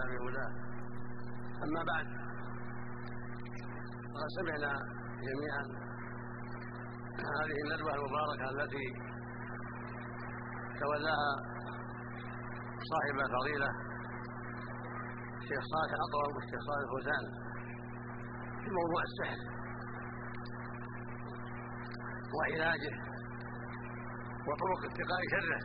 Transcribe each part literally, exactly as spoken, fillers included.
بهداه. أما بعد، فقد سمعنا جميعا هذه الندوة المباركة التي تولاها صاحب الفضيلة الشيخ صالح الأطول والشيخ صالح الفوزان في موضوع السحر وعلاجه وطرق اتقاء شره.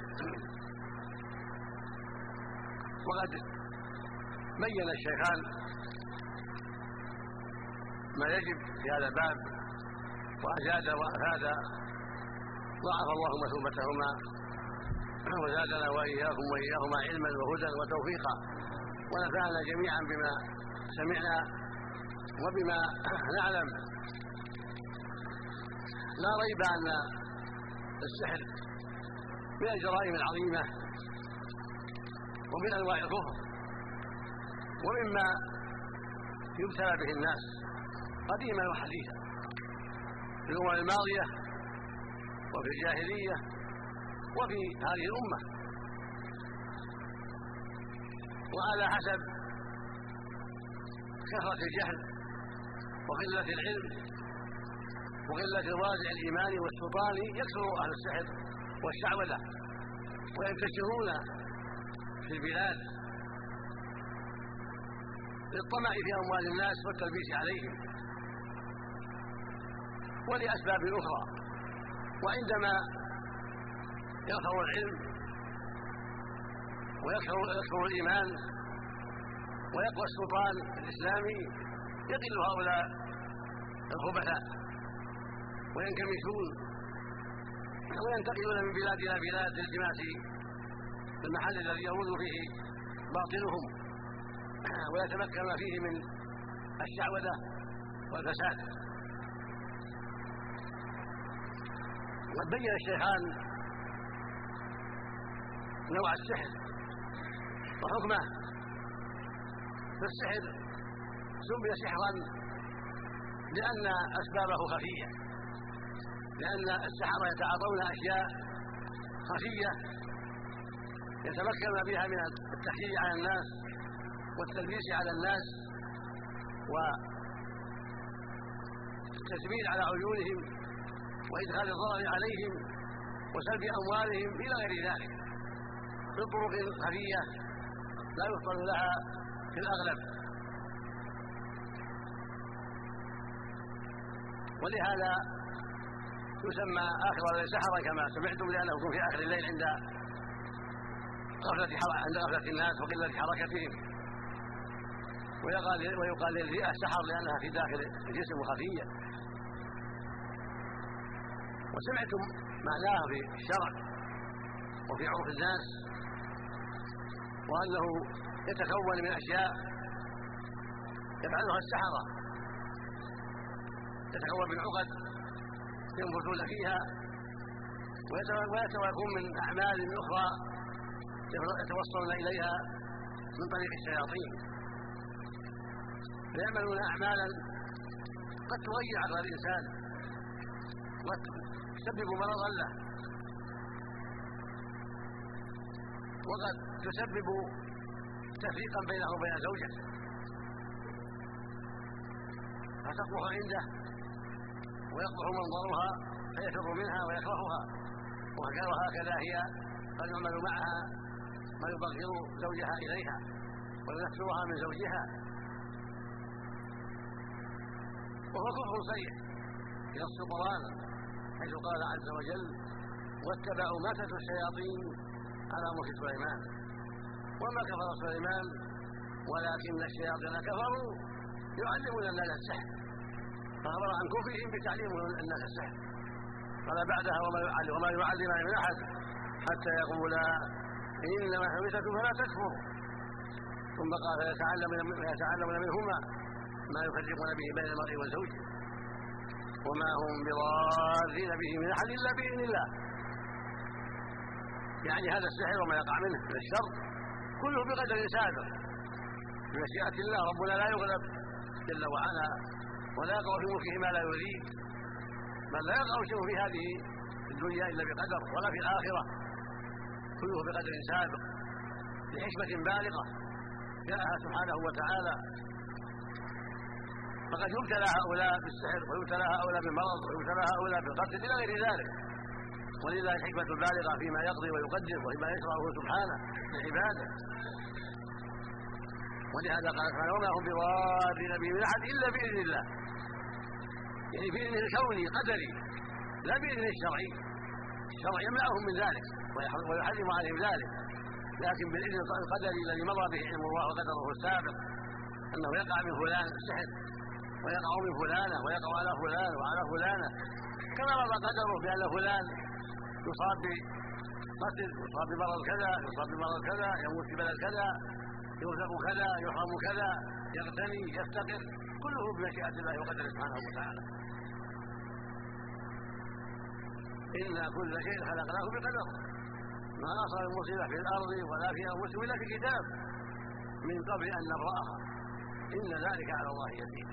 وقد بين الشيخان ما يجب في هذا الباب، وأجاد وأفاد، ضاعف الله مثوبتهما وزادنا وإياكم وإياهما علما وهدى وتوفيقا، ونفعنا جميعا بما سمعنا وبما نعلم. لا ريب أن السحر من الجرائم العظيمة ومن أنواع الكفر، ومما يبتلى به الناس قديما وحديثا في الأمم الماضية وفي الجاهلية وفي هذه الأمة، وعلى حسب كثرة الجهل وقلة العلم وقلة الوازع الإيماني والسلطاني يكثر أهل السحر والشعوذة وينتشرون في البلاد للطمع في أموال الناس والتلبيس عليهم ولأسباب أخرى. وعندما يظهر العلم ويكثر الإيمان ويقوى السلطان الإسلامي يقل هؤلاء الخبثاء وينكمشون وينتقلون من بلاد إلى بلاد لالتماس المحل الذي يروج فيه باطلهم ويتمكن فيه من الشعوذة والفساد. وقد بين الشيخان نوع السحر وحكمه. فالسحر سمي سحرا لأن أسبابه خفية، لأن السحرة يتعاطون أشياء خفية يتمكن بها من التحجيج على الناس والتلبيس على الناس والتثبيت على عيونهم وإدخال الضرر عليهم وسلب أموالهم إلى غير ذلك بطرق خفية لا يفطن لها في الأغلب. ولهذا يسمى آخر الليل سحرا كما سمعتم، لأنه يكون في آخر الليل عند غفلة عند غفلة الناس وقلة حركتهم، ويقال ويقال للرئة سحر لأنها في داخل الجسم خفية. وسمعتم معناه في الشرع وفي عرف الناس، وأنه يتكون من أشياء يفعلها السحرة، يتكون من عقد ينبتون فيها ويتكون من أعمال أخرى يتوصلون إليها من طريق الشياطين، فيعملون أعمالا قد تغير عقل الإنسان وقد تسبب مرضا له وقد تسبب تفريقا بينه وبين زوجته فتقبح عنده ويقبح منظرها فيفر منها ويكرهها، وهكذا هي قد يعمل معها ما يبغض زوجها إليها وينفرها من زوجها، وهو كفر صريح في نص القرآن حيث قال عز وجل: واتبعوا ما تتلو الشياطين على ملك سليمان وما كفر سليمان ولكن الشياطين كفروا يعلمون الناس السحر، فأخبر عن كفرهم بتعليمهم الناس السحر. قال بعدها: وما يعلمان من أحد حتى يقولا إنما حميتكم فلا تكفر، ثم قال: فيتعلمون منهما ما يفرقون به بين المرء وزوجه وما هم بضارين به من أحد إلا بإذن الله. يعني هذا السحر وما يقع منه من الشر كله بقدر سابق بمشيئة الله. ربنا لا يغلب جل وعلا ولا يقع في ملكه ما لا يريد، بل لا يقع شيء في هذه الدنيا إلا بقدر، ولا في الآخرة، كله بقدر سابق بحكمة بالغة جاءها سبحانه وتعالى، فقد يبتلى هؤلاء بالسحر ويبتلى هؤلاء بالمرض ويبتلى هؤلاء بالقتل الى غير ذلك، ولله الحكمة البالغة فيما يقضي ويقدر وفيما يشرعه سبحانه لعباده. ولهذا قال سبحانه: وما هم بضارين به من احد الا باذن الله، يعني باذنه الكوني قدري لا باذنه الشرعي. الشرع يمنعهم من ذلك ويحرم عليهم ذلك، لكن بالاذن القدري الذي مضى به علم الله وقدره السابق انه يقع من فلان السحر ويقع من فلانه ويقع على فلان وعلى فلانه، كما مضى قدره بان فلان يصاب بقتل، يصاب بمرض كذا، يصاب بمرض كذا، يموت في بلد كذا، يرزق كذا، يحرم كذا، يغتني، يفتقر، كله بمشيئة الله وقدره سبحانه وتعالى. إنا كل شيء خلقناه بقدر، ما أصاب المصيبة في الأرض ولا في أنفسهم إلا في كتاب من قبل أن نبرأها، إن ذلك على الله يسير.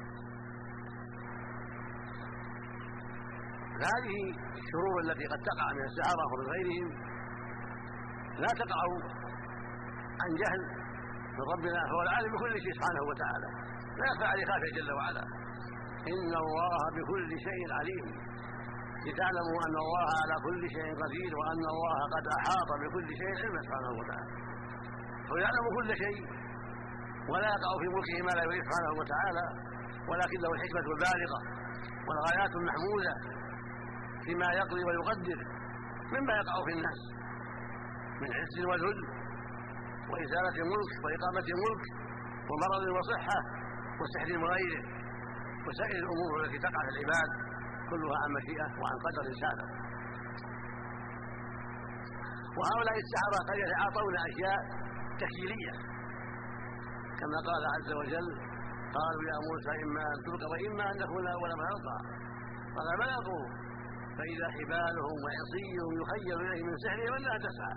هذه الشرور التي قد تقع من السحرة ومن غيرهم لا تقع عن جهل من ربنا، فهو العالم بكل شيء سبحانه وتعالى، لا يخفى عليه خافية جل وعلا. إن الله بكل شيء عليم، لتعلموا أن الله على كل شيء قدير وأن الله قد أحاط بكل شيء علما سبحانه وتعالى. هو يعلم كل شيء ولا يقع في ملكه ما لا يريد سبحانه وتعالى، ولكن له الحكمة البالغة والغايات المحمودة فيما يقضي ويقدر مما يقع في الناس من عز وذل وإزالة الملك وإقامة الملك ومرض وصحة وسحر وغيره وسائر الأمور التي تقع في العباد كلها عن مشيئة وعن قدر سابق. وهؤلاء السحرة قد يتعاطون أشياء تخيلية كما قال عز وجل: قالوا يا موسى إما أن تلقى وإما أن نكون أول من ألقى، قال بل ألقوا فإذا حبالهم وعصيهم يخيل إليه من سحرهم أنها تسعى.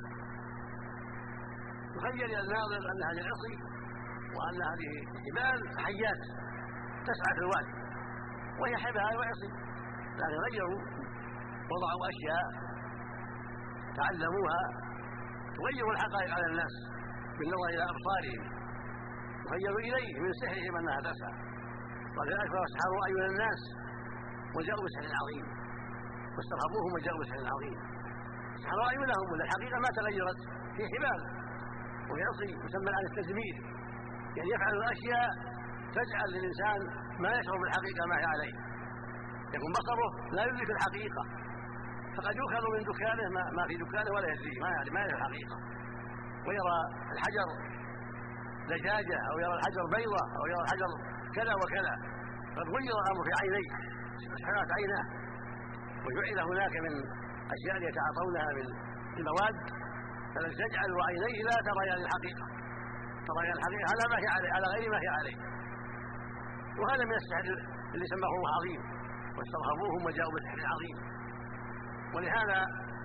يخيل إلى الناظر أن هذه العصي وأن هذه الحبال حيات تسعى في الوادي وهي حبال وعصي، لكن غيروا وضعوا أشياء تعلموها تغير الحقائق على الناس بالنظر إلى أبصارهم، يخيل إليه من سحرهم أنها تسعى. وقد أكبر السحرة أعين الناس وجاءوا بسحر عظيم واسترهبوهم وجاءوا بسحر عظيم. السحرة أعينهم ولا الحقيقة ما تغيرت، في حبال ويعصي يسمى الآن التزمير، يعني يفعل الأشياء تجعل للإنسان ما يشعر بالحقيقة ما هي عليه، يكون بصره لا يدرك الحقيقة، فقد يؤخذ من دكانه ما في دكانه ولا يدري ما يعني ما يعرف الحقيقة، ويرى الحجر دجاجة أو يرى الحجر بيضة أو يرى الحجر كذا وكذا، قد غير الأمر في عينيه سبحانه عيناه، وجعل هناك من أشياء يتعاطونها من المواد التي تجعل عينيه لا تريان الحقيقة، تريان الحقيقة على ما هي عليه على غير ما هي عليه. وهذا من السحر اللي سماه الله عظيم واسترهبوهم وجاءوا بسحر عظيم. ولهذا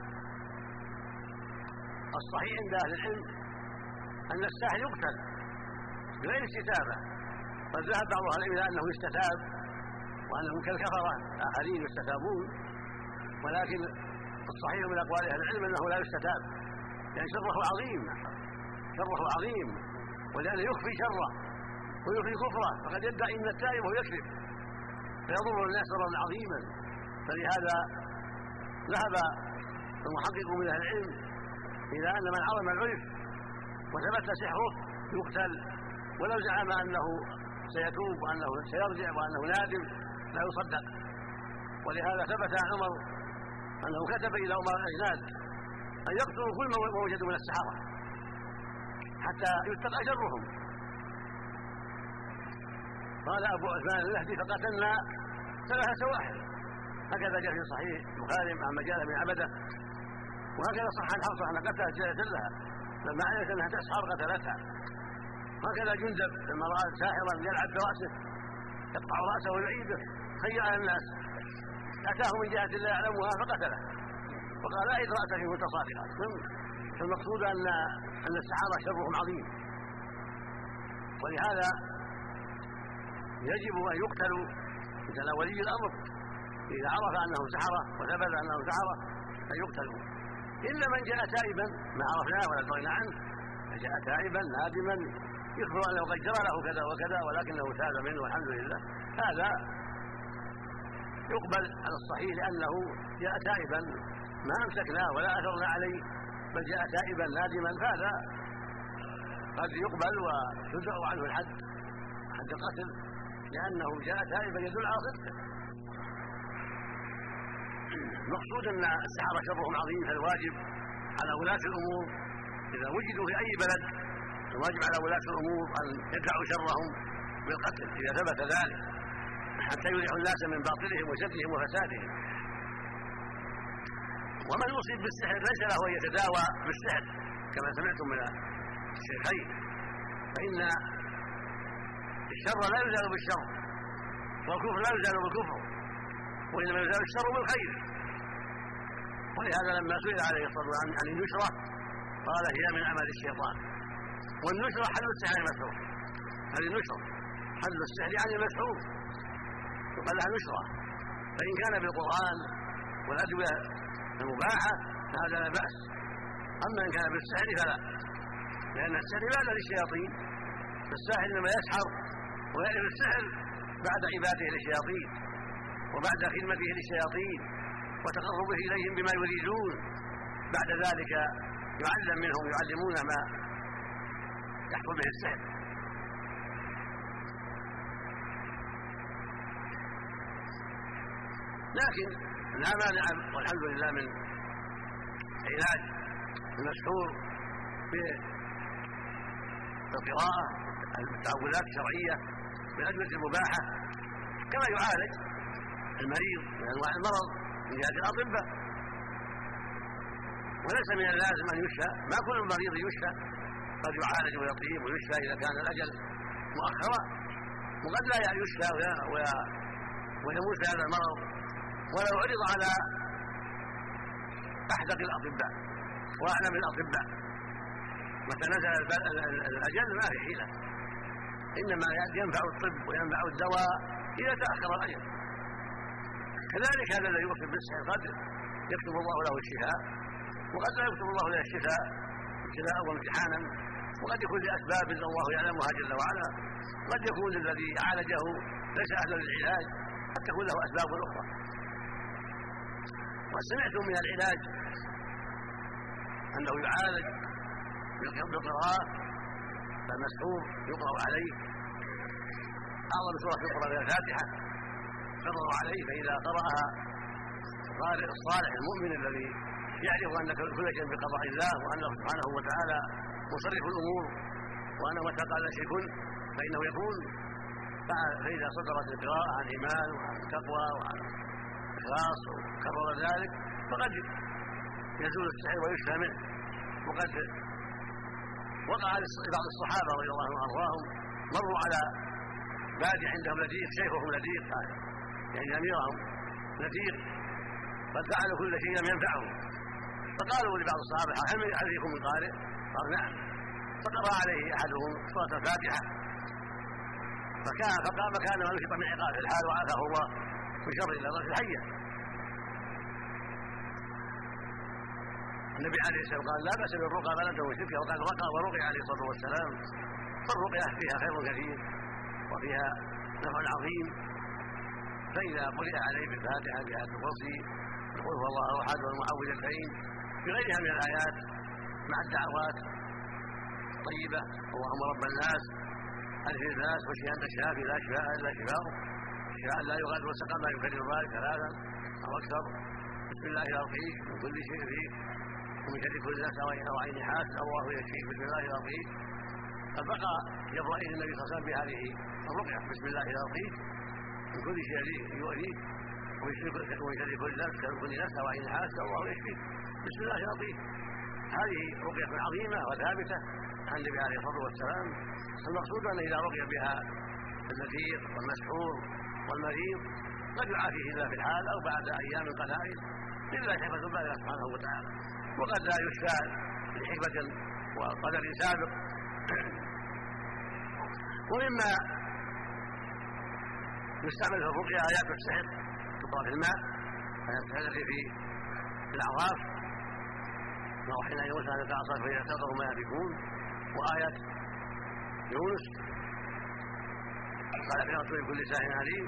الصحيح عند أهل العلم أن الساحر يقتل بغير استتابة، قد ذهب بعض أهل العلم إلى أنه يستتاب وأنهم كالكفرة آخرين يستتابون، ولكن الصحيح من أقوال أهل العلم أنه لا يستتاب، يعني شره عظيم شره عظيم ولأنه يخفي شره ويخفي كفره، فقد يدعي أن التائب وهو يكذب فيضر الناس ضررا عظيما. فلهذا ذهب المحقق من أهل العلم إلى أن من عظم العرف وثبت سحره يقتل، ولو زعم أنه سيتوب وأنه سيرجع وأنه نادم لا يصدق. ولهذا ثبت عن عمر أنه كتب إلى عمر الأجناد أن يقتلوا كل ما وجدوا من السحرة حتى يتقى شرهم. قال أبو عثمان النهدي: فقتلنا ثلاثة سواحل. هكذا جاء في صحيح البخاري عن مجالة بن عبده، وهكذا صح عن حفصة أن قتلت جلها لما علمت أنها تسحر قتلتها. هكذا جندب لما رأى ساحرا يلعب برأسه يقطع رأسه ويعيده خير على الناس، أتاه من جهة لا يعلمها فقتله وقال: لا أعد رأسك كنت صادقا. فالمقصود أن أن السحرة شرهم عظيم، ولهذا يجب أن يقتلوا مثل ولي الأمر إذا عرف أنه سحرة وثبت أنه سحرة أن يقتلوا، إلا من جاء تائبا ما عرفناه ولا درينا عنه، فجاء تائبا نادما يخبر أنه قد جرى له كذا وكذا ولكنه تاب منه والحمد لله، هذا يقبل على الصحيح لأنه جاء تائبا ما أمسكناه ولا أثرنا عليه، بل جاء تائبا نادما، فهذا قد يقبل ويدرأ عنه الحد حد القتل لأنه جاء تائبا يدل على صدقه. المقصود أن السحرة شرهم عظيم، فالواجب على ولاة الأمور إذا وجدوا في أي بلد الواجب على ولاة الأمور أن يدفعوا شرهم بالقتل إذا ثبت ذلك حتى يريحوا الناس من باطلهم وشرهم وفسادهم. ومن يصيب بالسحر ليس له أن يتداوى بالسحر كما سمعتم من الشيخين، فإن الشر لا يزال بالشر والكفر لا يزال بالكفر، وإنما يزال الشر بالخير. ولهذا لما سئل عليه الصلاة والسلام عن النشرة قال هي من عمل الشيطان، والنشرة حل السحر المسحور، هذه النشرة حل السحر يعني المسحور يقال لها نشرة، فإن كان بالقرآن والأدوية المباحة فهذا لا بأس، أما إن كان بالسحر فلا، لأن السحر عبادة للشياطين، فالساحر إنما يسحر ويعرف السحر بعد عبادته للشياطين وبعد خدمته للشياطين وتقربه إليهم بما يريدون، بعد ذلك يعلم منهم يعلمون ما يحصل به السحر. لكن لا مانع والحمد لله من علاج المسحور بالقراءة التعوذات الشرعية بالأدوية المباحة كما يعالج المريض من أنواع المرض من جهة الأطباء، وليس من اللازم أن يشفى، ما كل مريض يشفى، قد يعالج ويطيب ويشفى إذا كان الأجل مؤخرا، وقد لا يشفى ويموت بهذا المرض ولو عرض على أحدق الأطباء وأعلم الأطباء متى نزل الأجل ما في حيلة، إنما ينفع الطب وينفع الدواء إذا تأخر الأجل. كذلك هذا الذي يصيب بالسحر قد يكتب الله له الشفاء وقد لا يكتب الله له الشفاء ابتلاء وامتحانا، وقد يكون لأسباب الله يعلمها جل وعلا، قد يكون الذي عالجه ليس أهلا للعلاج، قد تكون له أسباب أخرى. وسمعتم من العلاج أنه يعالج بالقراءة، فالمسحور يقرأ عليه أعظم سورة يقرأ بها الفاتحة يقرأ عليه، فإذا قرأها القارئ الصالح المؤمن الذي يعرف أن كل شيء بقضاء الله وأنه سبحانه وتعالى مصرف الأمور وأنه متى قال شيء كن فإنه يكون، فإذا صدرت القراءة عن إيمان وعن تقوى وعن إخلاص وكرر ذلك فقد يزول السحر ويشفى منه. وقد وقع لبعض الصحابة رضي الله عنهم وأرضاهم مروا على بادي عندهم لديق، شيخهم لديق يعني أميرهم لديق قد فعلوا كل شيء لم ينفعهم، فقالوا لبعض الصحابة هل فيكم من قارئ؟ قال نعم، فقرأ عليه أحدهم سورة الفاتحة فكان فقام كان ما نشط من عقاب الحال وعافاه الله من شر النظر الحية. النبي عليه الصلاة والسلام قال لا بأس بالرقى فلا تنوي شركا، وقال رقى ورقي عليه الصلاة والسلام، فالرقية فيها خير كثير وفيها نفع عظيم، فإذا قرئ عليه بالفاتحة بآية الكرسي يقول هو الله أحد والمعوذتين بغيرها من الآيات مع الدعوات الطيبة اللهم رب الناس ألف الناس واشفي أنت الشافي لا شفاء إلا شفاؤك شفاء لا يغادر سقما يكرر ذلك ثلاثا أو أكثر، بسم الله يرقيك من كل شيء فيك ومن شر كل نفس أو عين حاسد الله يشفيك بسم الله يرقيك. فبقى يقرأ إلى النبي صلى الله عليه وسلم بهذه الرقية بسم الله يرقيك من كل شيء يؤذيك ومن شر كل نفس كل نفس أو عين حاسد الله يشفيك بسم الله يرقيك. هذه رقية عظيمة وثابتة عن النبي عليه الصلاة والسلام. المقصود أن إذا رقي بها اللذيذ والمسحور والمريض قد يعافيه الله في الحال أو بعد أيام قلائل إلا حكمة بالغة سبحانه وتعالى، وقد لا يشفى لحكمة وقدر سابق. ومما يستعمل في الرقية آيات السحر تقرأ في الماء، آيات السحر التي في الأعراف وأوحينا إلى موسى أن يلقى عصاك فإذا التقطه ما يأفكون، وآية يونس قال في رسول كل ساحر عليم،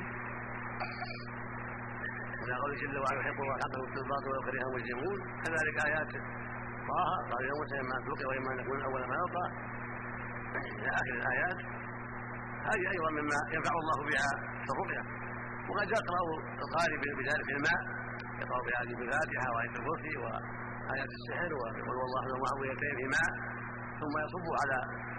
ولا قول جل وعلا يحب الله حقه والباطل ويكره المجرمون. كذلك آيات طه قال يوم ما تلقي وإما أن نكون أول ما يلقى إلى آخر الآيات. هذه أيضا مما ينفع الله بها في الرقية. وقد يقرأ القارئ بذلك في الماء، يقرأ بهذه الفاتحة وآية الكرسي وآيات السحر ويقول والله ومعوذتين في ماء، ثم يصب على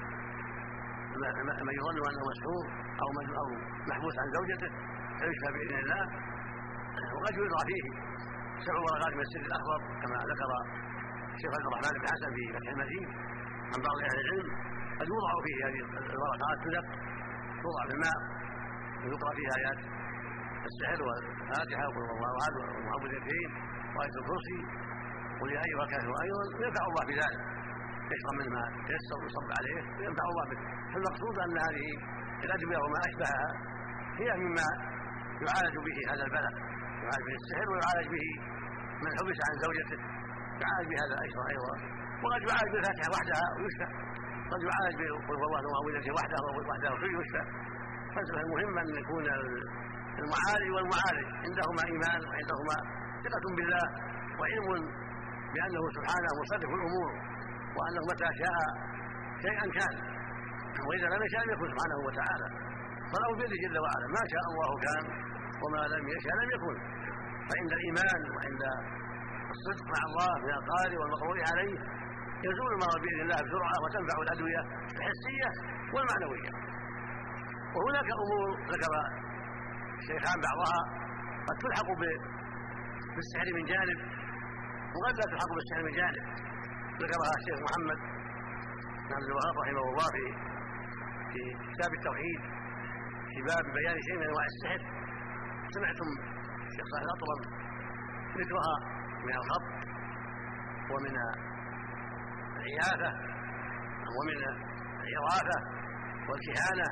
من يظن أنه مسحور أو محبوس عن زوجته فيشفى بإذن الله. وقد يوضع فيه سبع ورقات من السر الأخضر كما ذكر الشيخ عبد الرحمن بن حسن في فتح المجيد عن بعض أهل العلم. قد يوضع فيه هذه الورقات تدق توضع في الماء ويقرأ فيها آيات السحر والفاتحة وقل الله أحد والمعوذتين وآية الكرسي ولأي ركعة أيضا ينفع الله بذلك، يشرب منه ما تيسر ويصب عليه وينفع الله به. فالمقصود أن هذه الأدوية وما أشبهها هي مما يعالج به هذا البلاء، يعالج به السحر ويعالج به من حبس عن زوجته، يعالج بهذا الأشرع أيضا. وقد يعالج بالفاتحة وحدها ويشفى، قد يعالج بقل هو الله ومعوذته وحدها وحدها ويشفى. فالمهم أن يكون المعالج والمعالج عندهما إيمان وعندهما ثقة بالله وعلم بأنه سبحانه مصرف الأمور، وأنه متى شاء شيئا كان، وإذا لم يشاء لم يكن سبحانه وتعالى. فالأمر بيده جل وعلا، ما شاء الله كان وما لم يشاء لم يكن. فعند الإيمان وعند الصدق مع الله من القارئ والمقرور عليه يزول المرض بإذن الله بسرعة وتنفع الأدوية الحسية والمعنوية. وهناك أمور ذكر الشيخان بعضها قد تلحق بالسحر من جانب وقد لا تلحق بالسحر من جانب، ذكرها الشيخ محمد بن عبد الوهاب رحمه الله في في كتاب التوحيد في باب بيان شيء من انواع السحر. سمعتم الشيخ صالح الأطرم ذكرها من الخط ومن العياثة ومن الإغاثة والكهانة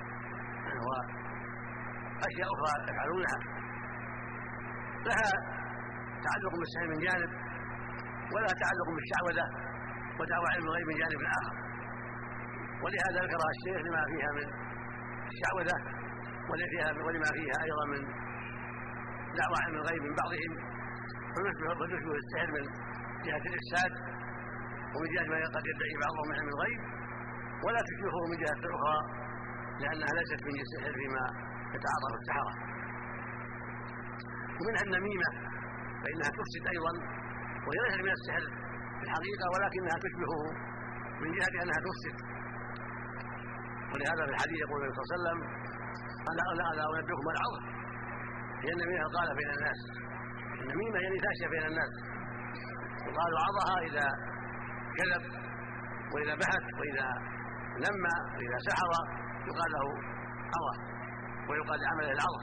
وأشياء أخرى يفعلونها لها تعلق بالسحر من جانب ولا تعلق بالشعوذة ودعوى علم الغيب من جانب آخر. ولهذا ذكرها الشيخ لما فيها من الشعوذة ولما فيها أيضا من دعوى علم الغيب من بعضهم، فنشبه السحر من جهة الإفساد ومن جهة ما قد يدعي بعضهم من علم الغيب، ولا تشبهه من جهة أخرى لأنها ليست من السحر فيما يتعاطف السحرة. ومنها النميمة فإنها تفسد أيضا، وهي ليست من السحر في الحقيقة ولكنها تشبهه من جهة أنها تفسد. ولهذا في الحديث يقول النبي صلى الله عليه وسلم ألا ألا ألا أنبئكم العظم، هي النميمة قال بين الناس، النميمة هي نفاشة بين الناس، وقال عظها إذا كذب وإذا بحث وإذا نمى وإذا سحر يقال له عظه ويقال لعمله العظم.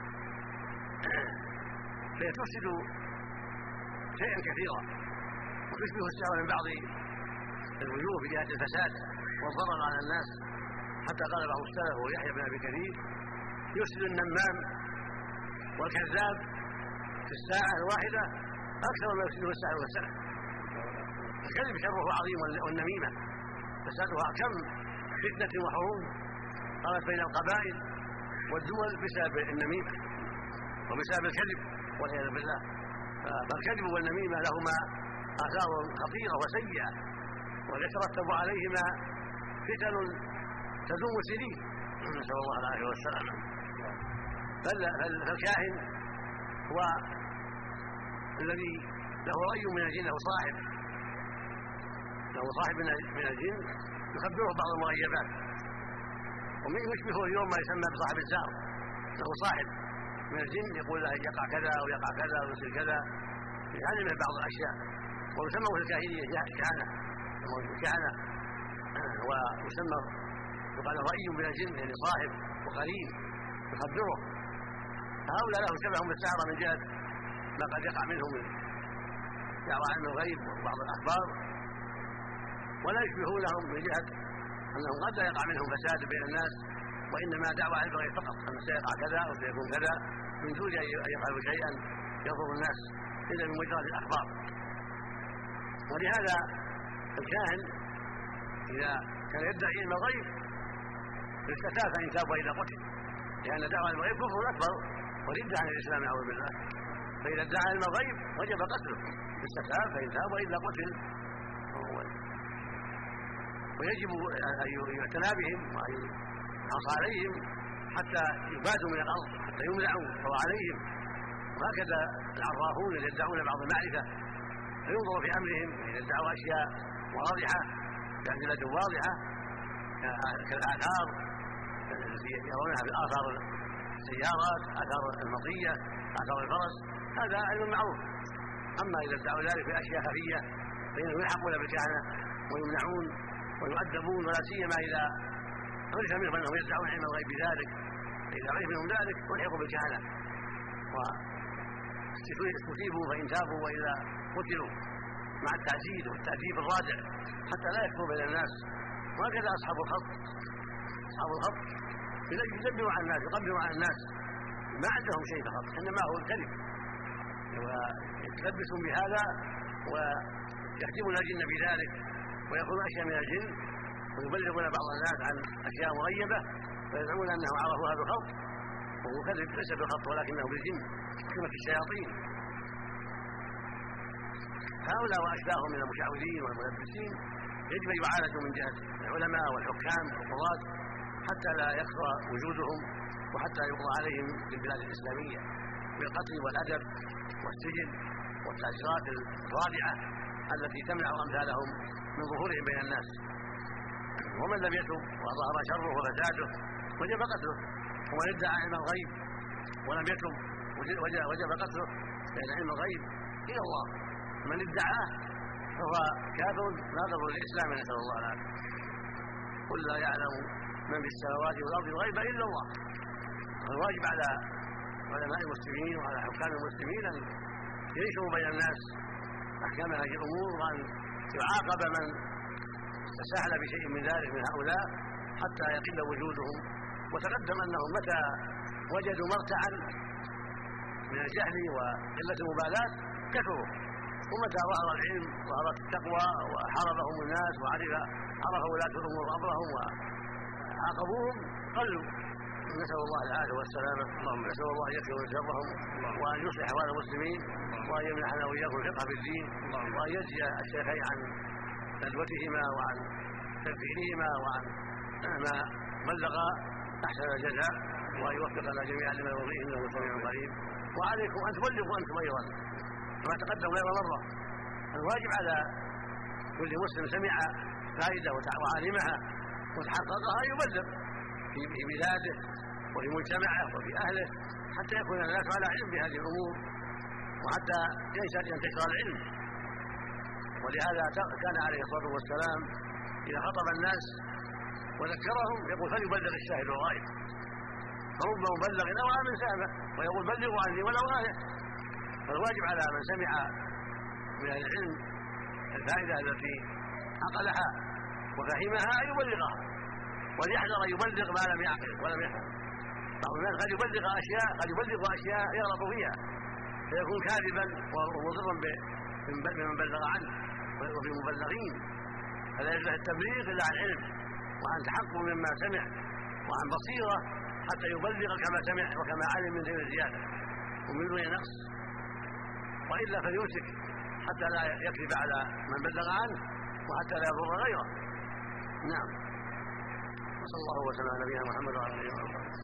فهي تفسد شيئا كثيرا وتشبه السحر من بعض الوجوه في جهة الفساد والضرر على الناس، حتى قال بعض السلف ويحيى بن أبي كثير يفسد النمام والكذاب في الساعة الواحدة أكثر ما يفسده الساحر والسحر. الكذب شره عظيم والنميمة فسادها كم فتنة وحروب قامت بين القبائل والدول بسبب النميمة وبسبب الكذب والعياذ بالله. فالكذب والنميمة لهما آثار خطيرة وسيئة ويترتب عليهما فتن تدوم سنين، نسأل الله العافية والسلامة. فالكاهن هو الذي له رأي من الجن، له صاحب له صاحب من الجن يخبره بعض المغيبات، ومن يشبهه اليوم ما يسمى بصاحب الزار، له صاحب من الجن يقول له يقع كذا أو يقع كذا أو يصير كذا، يعلمه بعض الأشياء، ويسمى في الكاهنية كهنة كهنة ويسمى يقال رأي من الجن يعني صاحب وقرين يخبره. هؤلاء لهم شبه بالسحرة من جهة ما قد يقع منهم من دعوى علم الغيب وبعض الأخبار، ولا يشبهونهم من جهة أنهم قد لا يقع منهم فساد بين الناس، وإنما دعوى علم الغيب فقط أن سيقع كذا أو سيكون كذا من دون أن يفعلوا شيئا يضر الناس إلا من مجرد الأخبار. ولهذا الكاهن إذا كان يدعي علم الغيب يستتاب فإن تاب وإلا قتل، لأن دعوى الغيب كفر أكبر وردة عن الإسلام أعوذ بالله. فإذا ادعى علم الغيب وجب قتله، يستتاب فإن تاب وإلا قتل. ويجب أن يعتنى بهم وأن يحرص عليهم حتى يبادوا من الأرض، حتى يمنعوا أو عليهم. وهكذا العرافون الذين يدعون بعض المعرفة فينظر في أمرهم، إذا ادعوا أشياء واضحة بأدلة واضحة كالآثار التي يرونها في آثار السيارات، آثار المطية، آثار الفرس، هذا علم معروف. أما إذا ادعوا ذلك في أشياء خفية فإنهم يلحقون بالكهنة ويمنعون ويؤدبون، ولا سيما إذا عرف منهم أنهم يدعون علم الغيب بذلك، فإذا عرف منهم ذلك ألحقوا بالكهنة واستتيبوا فإن تابوا وإذا قتلوا، مع التعزيز والتأديب الرادع حتى لا يكفروا بين الناس. وهكذا أصحاب الخط أصحاب الخط يدبروا على الناس، يقبلوا على الناس، ما عندهم شيء فقط، إنما هو الكذب، ويتلبسون بهذا ويخدمون الجن بذلك ويأخذون أشياء من الجن ويبلغون بعض الناس عن أشياء مغيبة ويزعمون أنهم عرفوا هذا الخط، وهو كذب ليس بالخط ولكنه بالجن كما في الشياطين. هؤلاء وأشباههم من المشعوذين والملبسين يجب أن يعالجوا من جهة العلماء والحكام والقضاة حتى لا يكثر وجودهم، وحتى يقضى عليهم في البلاد الإسلامية بالقتل والأدب والسجن والتأثيرات الرادعة التي تمنع أمثالهم من ظهورهم بين الناس. ومن لم يتب وظهر شره وفساده وجب قتله، ومن ادعى علم الغيب ولم يتب وجب قتله، لأن علم الغيب إلى الله، من ادعاه فهو كافر ناقض للإسلام، نسأل الله العافية. قل لا يعلم من في السماوات والأرض الغيب إلا الله. الواجب على علماء المسلمين وعلى حكام المسلمين أن ينشروا بين الناس أحكام هذه الأمور، وأن يعاقب من تساهل بشيء من ذلك من هؤلاء حتى يقل وجودهم. وتقدم أنهم متى وجدوا مرتعا من الجهل وقلة المبالاة كفروا، ومتى ظهر العلم ظهرت التقوى وحاربهم الناس وعرف عرف ولاة الأمور أمرهم وعاقبوهم قلوا. نسأل الله العافية والسلامة، اللهم نسأل الله أن يكفر شرهم وأن يصلح أحوال المسلمين وأن يمنحنا وإياكم الفقه في الدين، وأن يجزي الشيخين عن ندوتهما وعن تذكيرهما وعن ما بلغ أحسن الجزاء، وأن يوفقنا جميعا لما يرضيه إنه سميع قريب. وعليكم أن تبلغوا أنتم أيضا كما تقدم غير مرة. الواجب على كل مسلم سمع فائدة وعلمها وتحققها أن يبلغ في بلاده وفي مجتمعه وفي أهله، حتى يكون الناس على علم بهذه الأمور وحتى ينتشر العلم. ولهذا كان عليه الصلاة والسلام إذا خطب الناس وذكرهم يقول فليبلغ الشاهد الغائب، فرب مبلغ أو من سامع ويقول بلغوا عني ولو آية. فالواجب على من سمع من العلم الفائدة التي عقلها وفهمها أن يبلغها، وليحذر أن يبلغ ما لم يعقل ولم يفهم. بعض الناس قد يبلغ أشياء قد يبلغ أشياء يغلط فيها فيكون كاذبا ومضرا بمن بلغ عنه وفي المبلغين. فلا يصلح التبليغ إلا عن علم وعن تحقق مما سمع وعن بصيرة حتى يبلغ كما سمع وكما علم من غير زيادة ومن دون نقص، وإلا فليمسك حتى لا يكذب على من بلغ عنه وحتى لا يضر غيره. نعم. وصلى الله وسلم على نبينا محمد وعلى اله وصحبه.